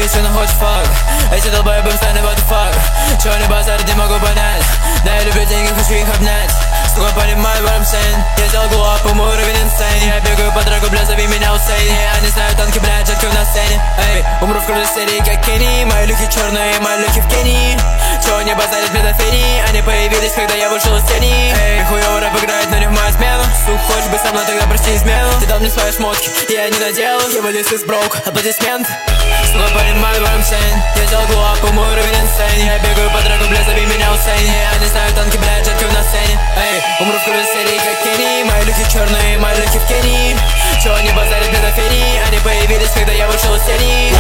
Видишь, он хочет фак. Эти долбоебы стали what the fuck. Чего не базарить, не могу понять. Да, я люблю деньги, хочу их обнять. Сука, понимаю, what I'm saying. Я сделал глупо, мой уровень insane. Я бегаю по драку, бля, зови меня Усейн. Я не знаю танки, блядь, жетки на сцене. Эй, умру в крутой серии, как Кенни. Мои люки черные, мои люки в Кении. Чего не базарить, метафени. Они появились, когда я вышел из тени. Эй, хуёво рэп играет, но не в мою смену. Сука, хочешь быть со мной, тогда прости измену. Ты дал мне свои шмотки, я не надел. Я вылез из брок, аплодисмент. Сука, понимаю, what I'm saying. Я сделал глупо, мой уровень insane. Я бегаю по драку, бля, зови меня Усейн. Я не знаю танки, блядь, жетки на сцене. Эй, умру в крутой серии, как Кенни. Мои люки черные, мои люки в Кении. Чего не базарят, метафени. Они появились, когда я вышел из тени.